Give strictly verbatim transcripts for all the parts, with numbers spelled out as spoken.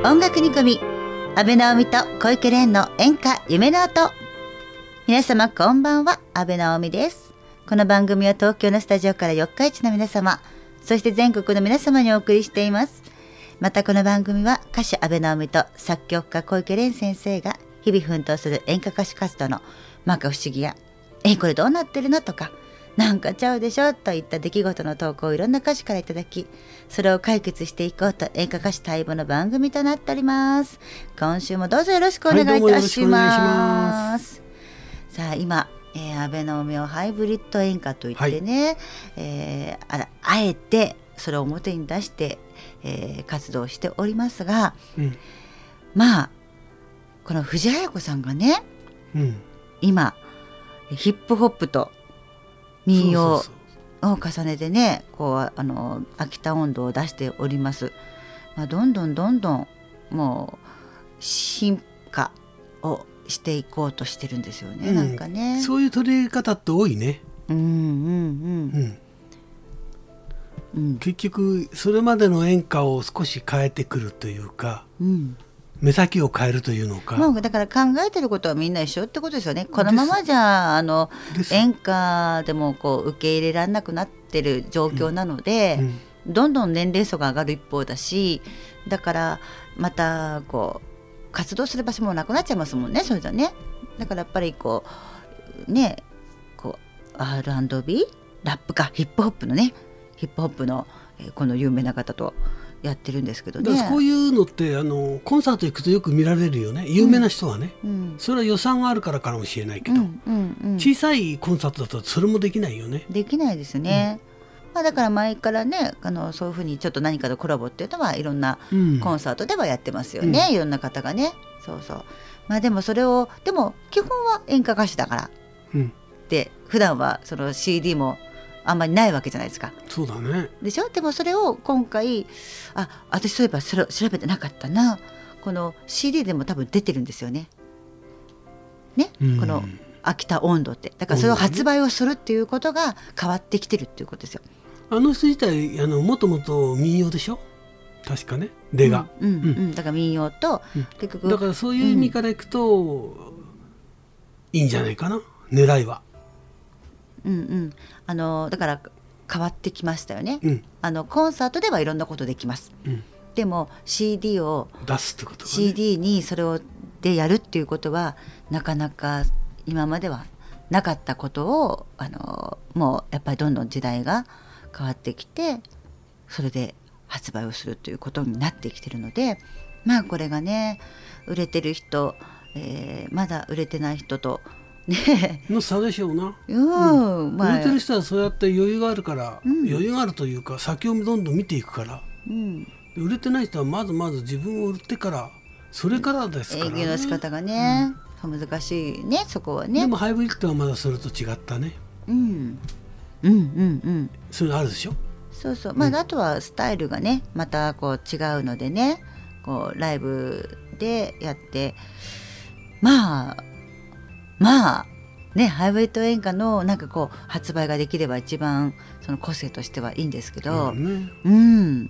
音楽に込み、安倍直美と小池蓮の演歌夢の音。皆様こんばんは、安倍直美です。この番組は東京のスタジオから四日市の皆様、そして全国の皆様にお送りしています。またこの番組は歌手安倍直美と作曲家小池蓮先生が日々奮闘する演歌歌手活動の摩訶不思議や、えこれどうなってるのとか、なんかちゃうでしょといった出来事の投稿をいろんな歌手からいただき、それを解決していこうと演歌歌手待望の番組となっております。今週もどうぞよろしくお願いいたします。さあ今、えー、安倍直美をハイブリッド演歌といってね、はい、えー、あらあえてそれを表に出して、えー、活動しておりますが、うん、まあこの藤あや子さんがね、うん、今ヒップホップと民謡を重ねてね、こうあの秋田音頭を出しております。まあ、どんどんどんどんもう進化をしていこうとしてるんですよね、うん、なんかねそういう取り入れ方って多いね。 うんうんうんうん、結局それまでの演歌を少し変えてくるというか、うん、目先を変えるというのか、 もうだから考えてることはみんな一緒ってことですよね。このままじゃあの演歌でもこう受け入れられなくなってる状況なので、うんうん、どんどん年齢層が上がる一方だし、だからまたこう活動する場所もなくなっちゃいますもんね、それじゃね。だからやっぱりこうねこう アールアンドビー ラップかヒップホップのねヒップホップの、えー、この有名な方とやってるんですけどね。 だからこういうのってあのコンサート行くとよく見られるよね、有名な人はね、うん、それは予算があるからかもしれないけど、うんうんうん、小さいコンサートだとそれもできないよね。 できないですね、うん、まあ、だから前からねあのそういうふうにちょっと何かとコラボっていうのはいろんなコンサートではやってますよね、うん、いろんな方がね。そうそう、まあでもそれをでも基本は演歌歌手だから、うん、で普段はその シーディー もあんまりないわけじゃないですか。 そうだね。 でしょ。でもそれを今回あ私そういえばそれ調べてなかったな、この シーディー でも多分出てるんですよね。ね、この秋田音頭ってだからそれを発売をするっていうことが変わってきてるっていうことですよ。 あの人自体あのもともと民謡でしょ確かね、出が、 うんうんうん、だから民謡と、うん、結局だからそういう意味からいくと、うん、いいんじゃないかな、狙いは。 うんうん、あのだから変わってきましたよね、うん、あのコンサートではいろんなことできます、うん、でも シーディー を出すってことがね、 シーディー にそれをでやるっていうことはなかなか今まではなかったことをあのもうやっぱりどんどん時代が変わってきてそれで発売をするということになってきてるので、まあこれがね売れてる人、えー、まだ売れてない人とね、 の差でしょうな、 うんまあ、 売れてる人はそうやって余裕があるから、うん、余裕があるというか先をどんどん見ていくから、うん、売れてない人はまずまず自分を売ってからそれからですからね。 営業の仕方がね、うん、難しいねそこはね。 でもハイブリッドはまだそれと違ったね、 うん、うんうんうんそれあるでしょ。 そうそう、まあ、あとはスタイルがねまたこう違うのでね、こうライブでやってまあまあねハイブリッド演歌のなんかこう発売ができれば一番その個性としてはいいんですけど、うん、ね、うん、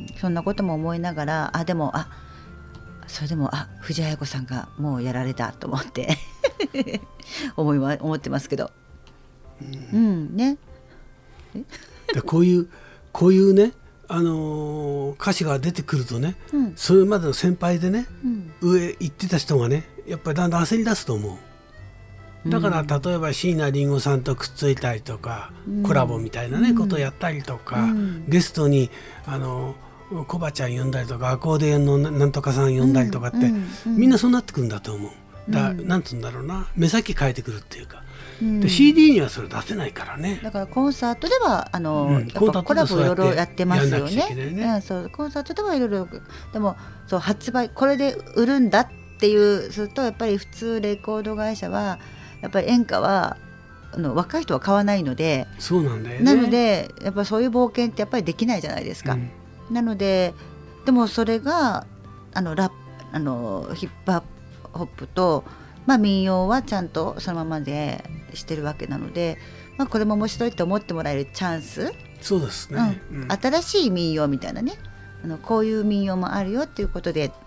そんなことも思いながらあでもあそれでもあ藤あや子さんがもうやられたと思って思いま思ってますけど、うん、うん、ねでこういうこういうね、あのー、歌詞が出てくるとね、うん、それまでの先輩でね、うん、上行ってた人がねやっぱりだんだん焦り出すと思う。だから例えば椎名林檎さんとくっついたりとか、うん、コラボみたいなね、うん、ことをやったりとか、うん、ゲストにあのコバちゃん呼んだりとかアコーディオンのなんとかさん呼んだりとかって、うんうん、みんなそうなってくるんだと思う。だ、うん、なんつうんだろうな、目先変えてくるっていうか、うん、で シーディー にはそれ出せないからね。 だからコンサートではあの、うん、やっぱコラボいろいろやってますよね。ね、うん、そうコンサートではいろいろでもそう発売これで売るんだっていうするとやっぱり普通レコード会社はやっぱり演歌はあの若い人は買わないので、 そうなんだよね。 なのでやっぱそういう冒険ってやっぱりできないじゃないですか、うん、なのででもそれがあのラップあのヒップホップと、まあ、民謡はちゃんとそのままでしてるわけなので、まあ、これも面白いと思ってもらえるチャンス。 そうですね、 うんうん、新しい民謡みたいなねあのこういう民謡もあるよっていうことで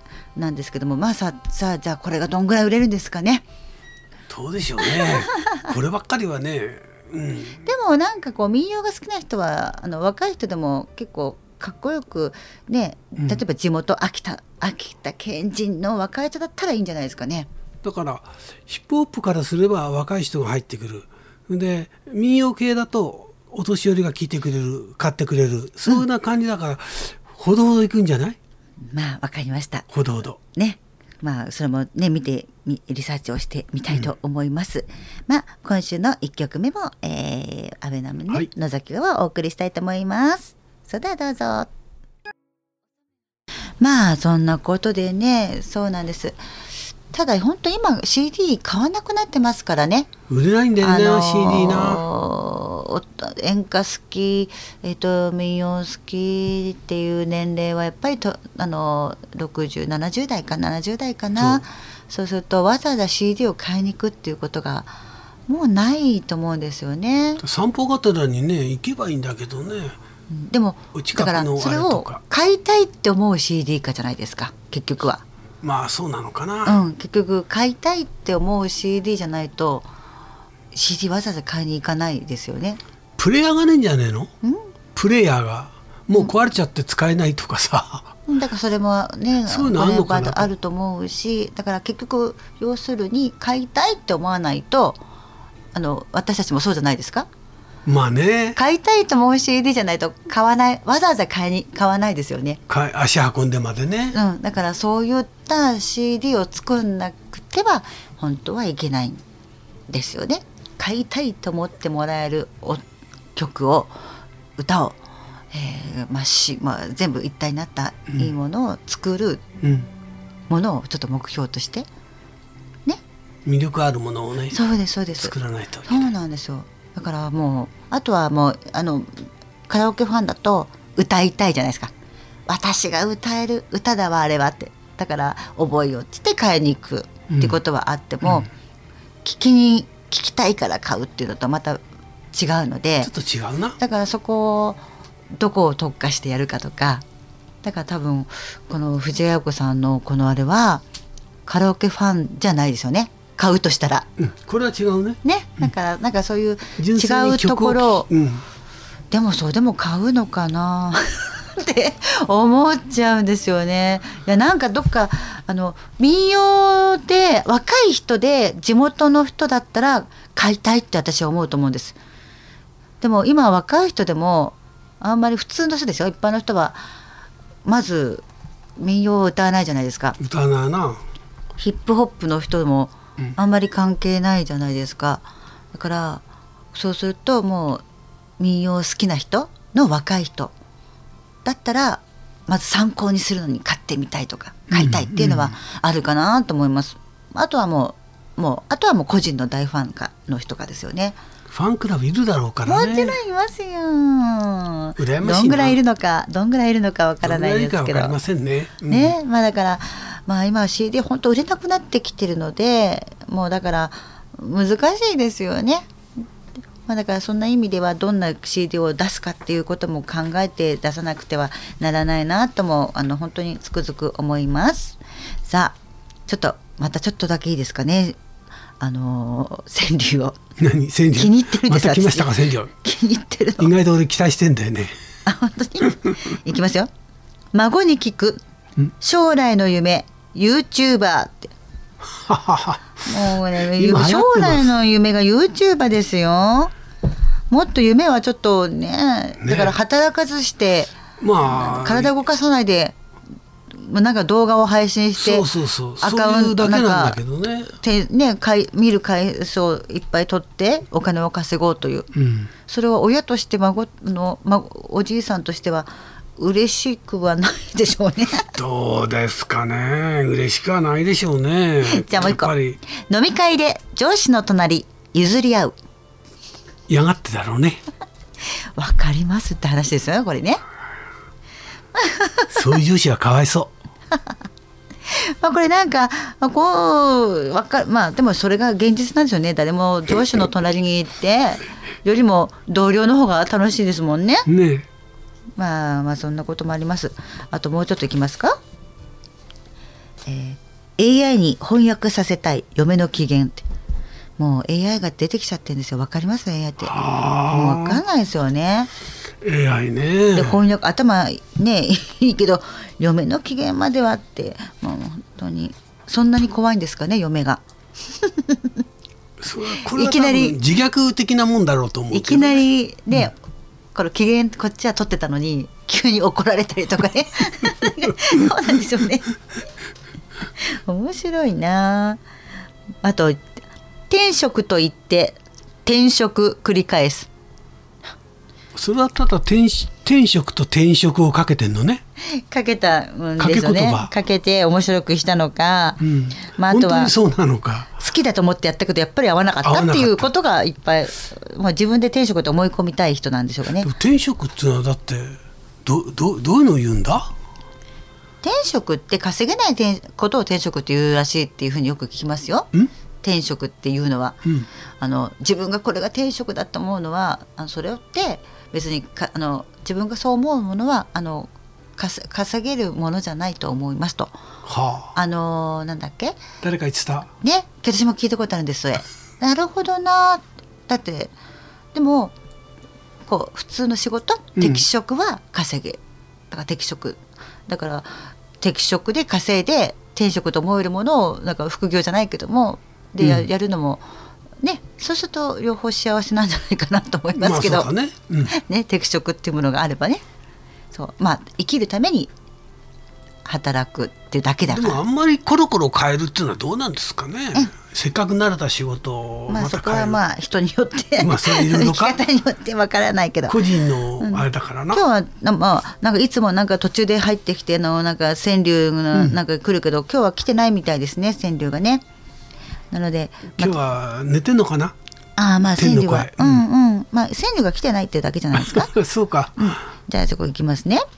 なんですけども、まあささあじゃあこれがどんぐらい売れるんですかね。 どうでしょうねこればっかりはね、うん、 でもなんかこう民謡が好きな人はあの若い人でも結構かっこよくね、例えば地元秋田、秋田県人の若い人だったらいいんじゃないですかね。 だからヒップホップからすれば若い人が入ってくる。で民謡系だとお年寄りが聞いてくれる、買ってくれる、そういうような感じだから、うん、ほどほどいくんじゃない。 まあわかりました。 ほどほどね。まあそれもね見てリサーチをしてみたいと思います、うん、まあ今週のいっきょくめも、えー、安倍ナムね、はい、野崎をお送りしたいと思います。それではどうぞ。まあそんなことでね、そうなんです。ただ本当今 シーディー 買わなくなってますからね。 売れないんだよね、あのー、シーディー な。 演歌好き、えー、と民謡好きっていう年齢はやっぱりとあのろくじゅう、ななじゅう代かななじゅう代かな。 そう、 そうするとわざわざ シーディー を買いに行くっていうことがもうないと思うんですよね。 散歩がてらにね行けばいいんだけどね、 うん、でもだからそれを買いたいって思う シーディー かじゃないですか結局は。 まあそうなのかな、 うん、結局買いたいって思う シーディー じゃないと シーディー わざわざ買いに行かないですよね。 プレイヤーがねえんじゃねえの。プレイヤーがもう壊れちゃって使えないとかさ、 うん、だからそれもねそういうのあるのかなと。 あると思うし、だから結局要するに買いたいって思わないと、あの私たちもそうじゃないですか。 まあね、 買いたいと思う シーディー じゃないと買わない、わざわざ買いに買わないですよね。 足運んでまでね、 うん、だからそういった シーディー を作んなくては本当はいけないんですよね。買いたいと思ってもらえる曲を歌を、えーまあしまあ、全部一体になったいいものを作るものをちょっと目標としてね、 魅力あるものをね、 そうですそうです、 作らないといけない。 そうなんですよ。だからもうあとはもうあのカラオケファンだと歌いたいじゃないですか。私が歌える歌だわあれはって、だから覚えようって言って買いに行くってことはあっても、うん、聞きに聞きたいから買うっていうのとまた違うので、 ちょっと違うな。 だからそこをどこを特化してやるかとか、だから多分この藤あや子さんのこのあれはカラオケファンじゃないですよね、買うとしたら、 うん、これは違うね。 ね、だからなんかそういう違うところを、うん、でもそうでも買うのかなって思っちゃうんですよね。いやなんかどっかあの民謡で若い人で地元の人だったら買いたいって私は思うと思うんです。でも今若い人でもあんまり普通の人ですよ、一般の人はまず民謡を歌わないじゃないですか。 歌わないな。 ヒップホップの人もあんまり関係ないじゃないですか。だからそうするともう民謡好きな人の若い人だったらまず参考にするのに買ってみたいとか買いたいっていうのはあるかなと思います、うんうん、あとはもう、もうあとはもう個人の大ファンかの人かですよね。 ファンクラブいるだろうからね。 もちろんいますよ。 羨ましいな。 どんぐらいいるのかどんぐらいいるのかわからないですけど、どんぐらいいるかわかりませんね、うん、ね、まあだからまあ今は シーディー 本当売れなくなってきてるので、もうだから難しいですよね。まあ、だからそんな意味ではどんな シーディー を出すかっていうことも考えて出さなくてはならないなともあの本当につくづく思います。さあちょっとまたちょっとだけいいですかね、あのー、川柳を。 何川柳気に入ってるんです。 また来ましたか川柳。 気に入ってるの。 意外と俺期待してんだよね。 あ本当にいきますよ。孫に聞く将来の夢 YouTuber ってもうね将来の夢が YouTuber ですよ。もっと夢はちょっと ね, ねだから働かずして、まあ、体動かさないでなんか動画を配信してアカウントなんかね見る回数をいっぱい取ってお金を稼ごうという、うん、それは親として孫の孫おじいさんとしては嬉しくはないでしょうね。 どうですかね、嬉しくはないでしょうね。 じゃあもう一個、飲み会で上司の隣譲り合う。 嫌がってだろうね。 わかりますって話ですよこれね。 そういう上司はかわいそう。 まあこれなんかこうわかまあでもそれが現実なんですよね。誰も上司の隣に行ってよりも同僚の方が楽しいですもんね。 ねえ、 まあまあそんなこともあります。あともうちょっといきますか。 えー、エーアイ に翻訳させたい嫁の機嫌って、もう エーアイ が出てきちゃってるんですよ。わかります エーアイ って。もうわかんないですよね。 エーアイ ね。 で翻訳頭ねいいけど嫁の機嫌まではって、もう本当にそんなに怖いんですかね嫁が。 それこれは多分自虐的なもんだろうと思うけど、ね、 いきなりね、うん、この機嫌こっちは取ってたのに急に怒られたりとかねそうなんですよね。面白いな。あと転職と言って転職繰り返す。それはただ 転, 転職と転職をかけてんのね。 かけたんですよね。かけて面白くしたのか、 うん、 まあ、あとは本当にそうなのか、 好きだと思ってやったけどやっぱり合わなかったっていうことがいっぱい、まあ、自分で転職と思い込みたい人なんでしょうかね。 転職っていうのはだってど, ど, どういうのを言うんだ。 転職って稼げないことを転職って言うらしいっていうふうによく聞きますよ。 ん転職っていうのは、うん、あの自分がこれが転職だと思うのは、あのそれって別にかあの自分がそう思うものはあの稼げるものじゃないと思いますと、 はあ、 あのなんだっけ誰か言ってたね。私も聞いたことあるんですそれ。なるほどな。だってでもこう普通の仕事、適職は稼げ、うん、だから適職だから適職で稼いで転職と思えるものをなんか副業じゃないけどもで や,、うん、やるのもね、そうすると両方幸せなんじゃないかなと思いますけど、 まあそうだね、うんね、適職っていうものがあればね、そうまあ生きるために働くっていうだけだから。 でもあんまりコロコロ変えるっていうのはどうなんですかね、うん、せっかく慣れた仕事をまた変える、まあ、そこはまあ人によってまあそれいろいろか生き方によってわからないけど個人のあれだからな、 うん、今日は、まあ、なんかいつもなんか途中で入ってきてのなんか川柳がなんか来るけど、うん、今日は来てないみたいですね川柳がね。なので、 ま、今日は寝てんのかな。 ああまあ川柳は、うんうんうん、まあ川柳が来てないっていうだけじゃないですかそうか、 うん、じゃあそこ行きますね。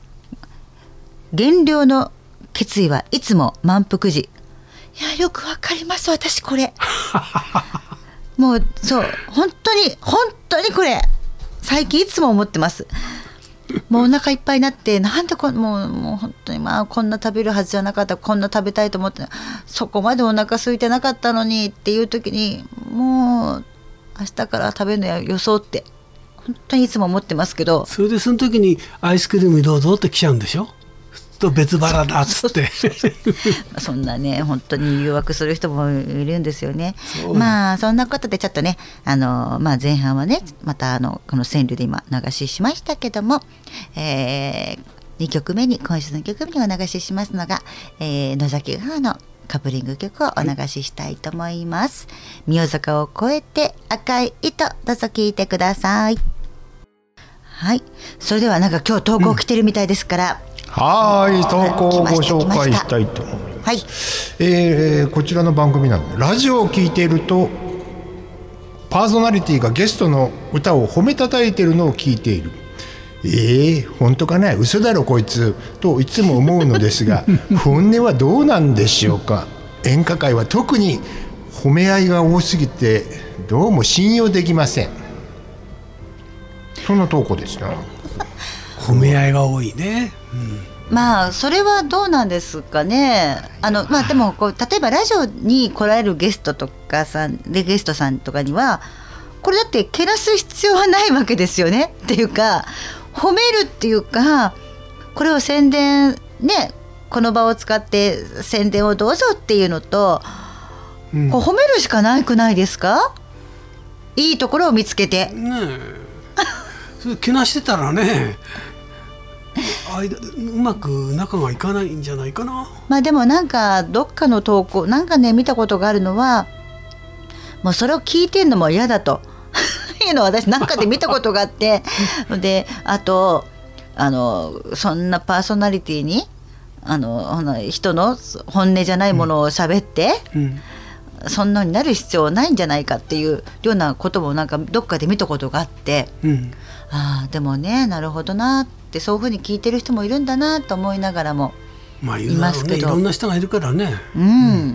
減量の決意はいつも満腹時。いやよくわかります私これもうそう本当に本当にこれ最近いつも思ってます。もうお腹いっぱいになってなんでこもうもう本当にまあこんな食べるはずじゃなかった、こんな食べたいと思ってそこまでお腹空いてなかったのにっていう時にもう明日から食べるのや予想って本当にいつも思ってますけど、 それでその時にアイスクリームどうぞって来ちゃうんでしょと別腹だっつってそんなね本当に誘惑する人もいるんですよね。まあそんなことでちょっとねあの、まあ、前半はねまたあのこの川柳で今流ししましたけども、えー、にきょくめに今週のにきょくめにお流ししますのが、えー、野崎川のカップリング曲をお流ししたいと思います。宮坂を越えて赤い糸、どうぞ聴いてください。はい、それではなんか今日投稿来てるみたいですから、うんはい投稿をご紹介したいと思います、はいえー、こちらの番組なのでラジオを聞いているとパーソナリティがゲストの歌を褒めたたいているのを聞いている。えー、本当かな嘘だろこいつといつも思うのですが本音はどうなんでしょうか。演歌界は特に褒め合いが多すぎてどうも信用できません。そんな投稿ですな。 褒め合いが多いね、うん、 まあそれはどうなんですかね。あの、まあ、でもこう例えばラジオに来られるゲストとかさんでゲストさんとかにはこれだってけなす必要はないわけですよねっていうか褒めるっていうかこれを宣伝ねこの場を使って宣伝をどうぞっていうのと、うん、こう褒めるしかないくないですか。いいところを見つけてねえそれけなしてたらね間うまく仲がいかないんじゃないかな。 まあでもなんかどっかの投稿なんかね見たことがあるのはもうそれを聞いてんのも嫌だというのを私なんかで見たことがあってであとあのそんなパーソナリティにあの人の本音じゃないものを喋って、うんうん、そんなになる必要ないんじゃないかっていうようなこともなんかどっかで見たことがあって、うん、あでもねなるほどなってそういうふうに聞いてる人もいるんだなと思いながらもいますけど、 まあ、いろんな人がいるからねうん、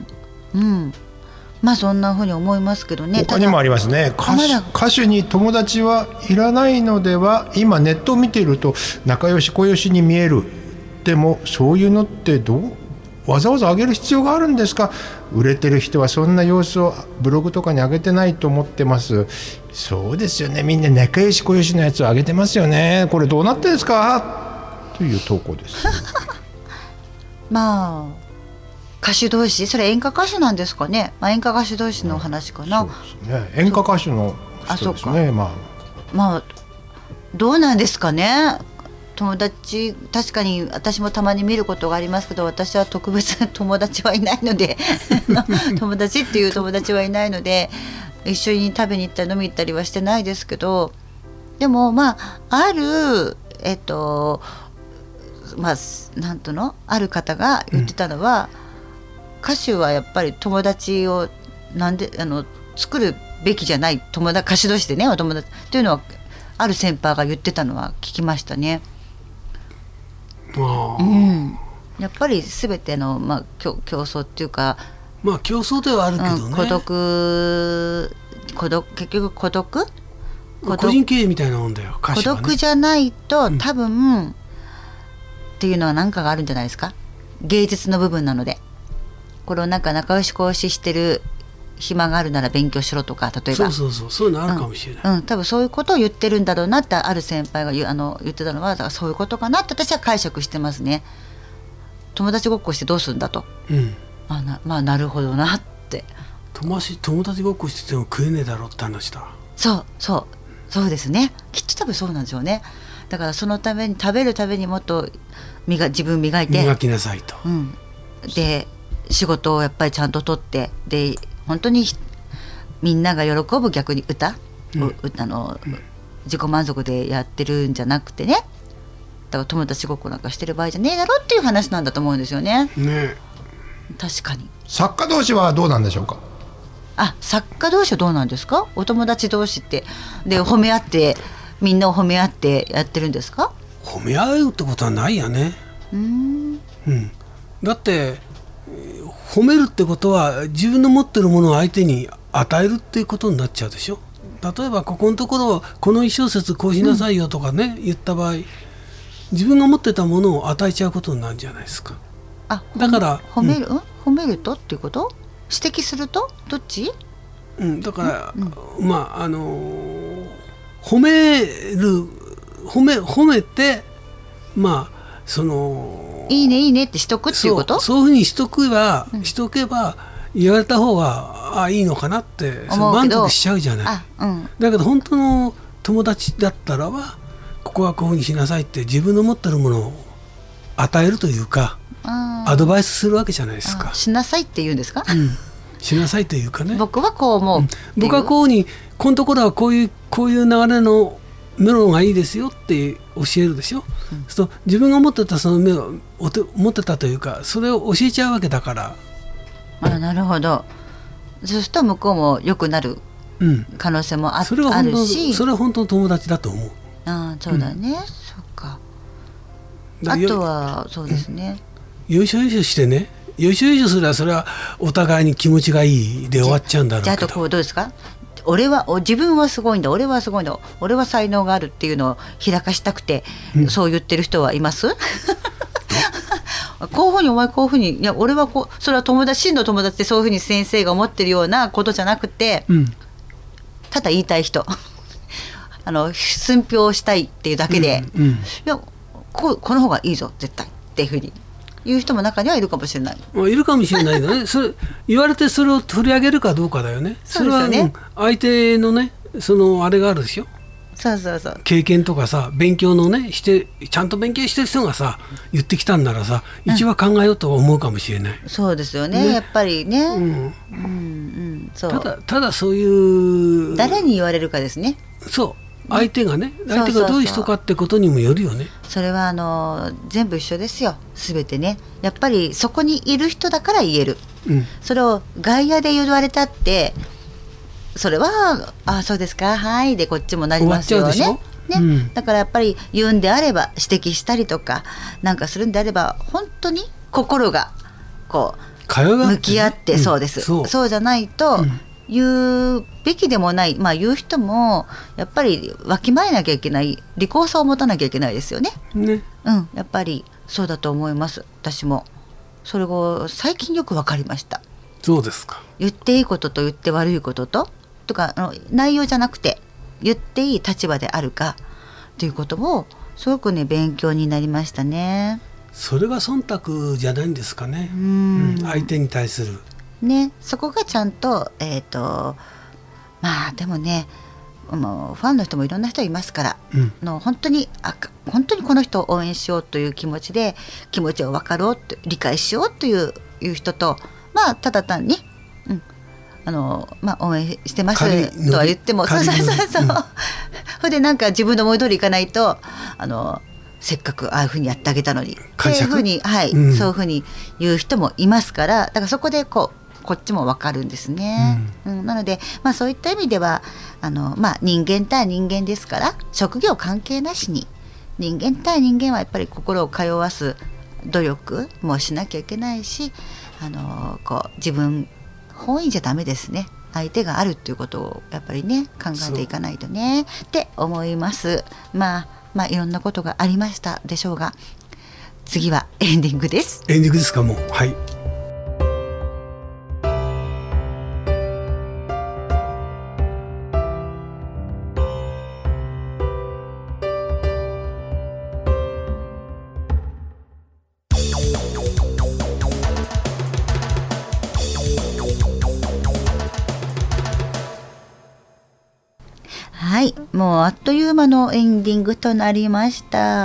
うんうん、まあそんなふうに思いますけどね。 他にもありますね。歌手、歌手に友達はいらないのでは。今ネットを見ていると仲良し小良しに見える。でもそういうのってどうわざわざ上げる必要があるんですか。売れてる人はそんな様子をブログとかに上げてないと思ってます。そうですよね、みんな仲良し小良しのやつを上げてますよね。これどうなってんですかという投稿ですまあ歌手同士、それ演歌歌手なんですかね、まあ、演歌歌手同士の話かな、 うん、そうですね、演歌歌手の人ですね。まあ、 まあどうなんですかね。友達、確かに私もたまに見ることがありますけど、私は特別友達はいないので友達っていう友達はいないので一緒に食べに行ったり飲み行ったりはしてないですけど、でもまああるえっとまあなんとのある方が言ってたのは、うん、歌手はやっぱり友達をなんであの作るべきじゃない、友達歌手同士でねお友達というのはある先輩が言ってたのは聞きましたね。うん、やっぱり全ての、まあ、競, 競争っていうか、 まあ競争ではあるけどね、うん、 孤独孤独結局孤独個人経営みたいなもんだよ、歌手はね。 孤独じゃないと多分、うん、 っていうのは何かがあるんじゃないですか。芸術の部分なので、これをなんか仲良しこよししてる暇があるなら勉強しろとか、例えばそうそうそう、そういうのあるかもしれない、 うんうん、多分そういうことを言ってるんだろうなってある先輩が 言, あの言ってたのは、だからそういうことかなって私は解釈してますね。友達ごっこしてどうするんだと、うん、まあ、な, まあなるほどなって。 友達友達ごっこしてても食えねえだろって話だ。 そうそうそうですね、きっと多分そうなんでしょうね。だからそのために食べるためにもっと磨自分磨いて磨きなさいと、 うん、で仕事をやっぱりちゃんと取って、で本当にみんなが喜ぶ逆に歌、うん、あの、うん、自己満足でやってるんじゃなくてね、だから友達ごっこなんかしてる場合じゃねえだろっていう話なんだと思うんですよね。 ね、 確かに。 作家同士はどうなんでしょうか。 あ、作家同士はどうなんですか。お友達同士ってで褒め合ってみんなを褒め合ってやってるんですか。 褒め合うってことはないやね。うーん、うん、だって褒めるってことは自分の持ってるものを相手に与えるっていうことになっちゃうでしょ。例えばここのところこの一小節こうしなさいよとかね、うん、言った場合自分が持ってたものを与えちゃうことになるんじゃないですか。 あ、 だから褒める、うん、褒めるとっていうこと、指摘するとどっち、 うん、だから、うん、まああのー、褒める褒め褒めてまあそのいいねいいねってしとくっていうこと。 そう、そういうふうにしとけば、うん、しとけば言われた方があいいのかなって満足しちゃうじゃない。あ、うん、だけど本当の友達だったらばここはこういうふうにしなさいって自分の持ってるものを与えるというかアドバイスするわけじゃないですか。 しなさいって言うんですか、 うん、しなさいというかね。 僕はこう思う、うん、 僕はこうにこのところはこういうこういう流れのメロンがいいですよって教えるでしょ、うん、そう自分が持ってたそのメロン持ってたというかそれを教えちゃうわけだから。 あ、なるほど。そうすると向こうも良くなる可能性も あ,、うん、それはあるし、 それは本当の友達だと思う。 ああ、そうだね、うん、そうか。あとはそうですね、 うん、よいしょよいしょしてね、よいしょよいしょすればそれはお互いに気持ちがいいで終わっちゃうんだろうけど。 じゃああとこうどうですか。俺は自分はすごいんだ、俺はすごいんだ、俺は才能があるっていうのを開かしたくて、うん、そう言ってる人はいますこういうふうにお前こういうふうに、いや俺はこう、それは友達、真の友達ってそういうふうに先生が思ってるようなことじゃなくて、うん、ただ言いたい人あの寸評したいっていうだけで、うんうん、いや こ, この方がいいぞ絶対っていうふうに言う人も中にはいるかもしれない。 いるかもしれないけどねそれ言われてそれを取り上げるかどうかだよね。 そうですよね。 それは、うん、相手のねそのあれがあるでしょ。 そうそうそう、 経験とかさ勉強のねしてちゃんと勉強してる人がさ言ってきたんならさ、うん、一応考えようと思うかもしれない。 そうですよ ね, ねやっぱりね、うんうんうん、そうただただそういう誰に言われるかですね。 そう相手がね、相手がどういう人かってことにもよるよね。そうそうそう、それはあの全部一緒ですよ、すべてね。やっぱりそこにいる人だから言える、うん、それを外野で言われたってそれはあそうですかはいでこっちもなりますよね。ね、うん、だからやっぱり言うんであれば指摘したりとかなんかするんであれば本当に心がこう向き合って、うん、そうです、そう、そうじゃないと、うん言うべきでもない、まあ、言う人もやっぱりわきまえなきゃいけない、利口さを持たなきゃいけないですよね。ね、うん、やっぱりそうだと思います私も。 それを最近よく分かりました。 そうですか。 言っていいことと言って悪いことととかあの内容じゃなくて言っていい立場であるかということもすごくね勉強になりましたね。 それが忖度じゃないんですかね。 うん、 うん、相手に対するね、そこがちゃんとえっとまあでもねもうファンの人もいろんな人いますから、うん、の本当にあ本当にこの人を応援しようという気持ちで気持ちを分かろうと理解しようという、いう人とまあただ単に、うんあのまあ、応援してますとは言ってもそうそうそうそう、うん、それでなんか自分の思い通りいかないとあのせっかくああいうふうにやってあげたのにっていうふうに、はいうん、そういうふうに言う人もいますからだからそこでこうこっちも分かるんですね、うんうん、なので、まあ、そういった意味ではあの、まあ、人間対人間ですから職業関係なしに人間対人間はやっぱり心を通わす努力もしなきゃいけないしあのこう自分本位じゃダメですね。相手があるっていうことをやっぱりね考えていかないとねって思います。まあまあいろんなことがありましたでしょうが次はエンディングです。 エンディングですかもうはい。 はい、もうあっという間のエンディングとなりました。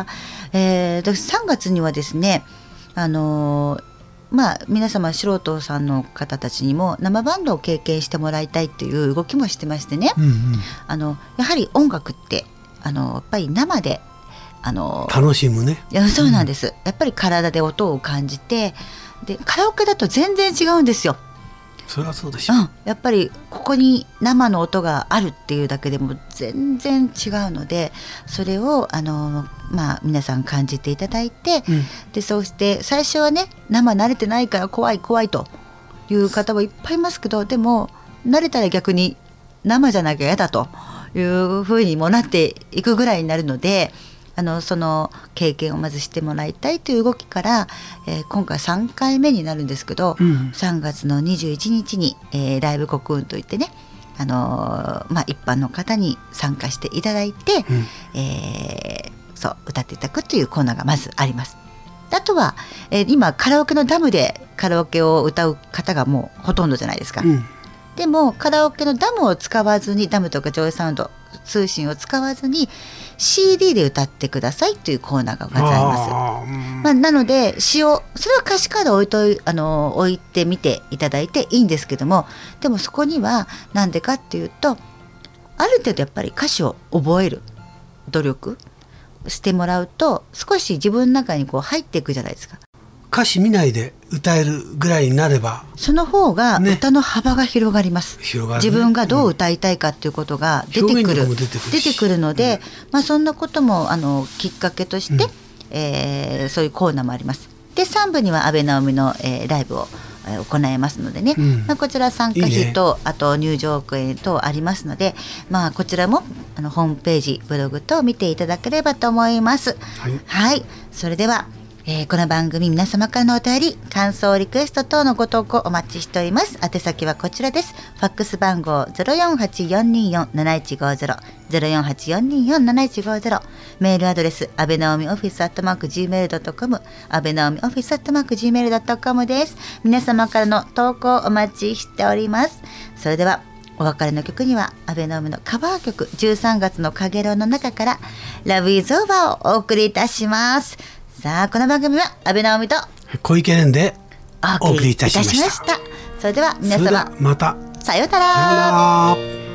えー、さんがつにはですね、あのー、まあ皆様素人さんの方たちにも生バンドを経験してもらいたいという動きもしてましてね、うんうん、あのやはり音楽ってあのやっぱり生であの楽しむね。 いやそうなんです、うん、やっぱり体で音を感じてでカラオケだと全然違うんですよ。 それはそうでしょう、 うん、やっぱりここに生の音があるっていうだけでも全然違うのでそれをあの、まあ、皆さん感じていただいて、うん、でそうして最初はね生慣れてないから怖い怖いという方もいっぱいいますけどでも慣れたら逆に生じゃなきゃ嫌だというふうにもなっていくぐらいになるのであのその経験をまずしてもらいたいという動きから、えー、今回さんかいめになるんですけど、うん、さんがつのにじゅういちにちに、えー、ライブコクーンといってね、あのーまあ、一般の方に参加していただいて、うんえー、そう歌っていただくというコーナーがまずあります。あとは、えー、今カラオケのダムでカラオケを歌う方がもうほとんどじゃないですか、うん、でもカラオケのダムを使わずにダムとかジョイサウンド通信を使わずに シーディー で歌ってくださいというコーナーがございます。あ、まあ、なので詩をそれは歌詞カードを置いとあの置いてみていただいていいんですけどもでもそこにはなんでかっていうとある程度やっぱり歌詞を覚える努力してもらうと少し自分の中にこう入っていくじゃないですか。 歌詞見ないで歌えるぐらいになればその方が歌の幅が広がります、ね広がるね、自分がどう歌いたいかっていうことが出てくる、うん、出てくる出てくるので、うんまあ、そんなこともあのきっかけとして、うんえー、そういうコーナーもあります。でさん部には安倍直美の、えー、ライブを、えー、行いますのでね、うんまあ、こちら参加費といい、ね、あと入場券等ありますので、まあ、こちらもあのホームページブログ等見ていただければと思います。はい、はい、それではえー、この番組皆様からのお便り感想リクエスト等のご投稿お待ちしております。宛先はこちらです。ファックス番号 ゼロよんはちよんにーよんなないちごゼロ ゼロよんはちよんにーよんなないちごゼロメールアドレス安倍直美オフィスアットマーク ジーメールドットコム 安倍直美オフィスアットマーク ジーメールドットコム です。皆様からの投稿お待ちしております。それではお別れの曲には安倍直美のカバー曲じゅうさんがつのかげろうの中から Love is Over をお送りいたします。さあこの番組は安倍直美と小池蓮でお送りいたしました。 それでは皆様またさようなら。 さようなら。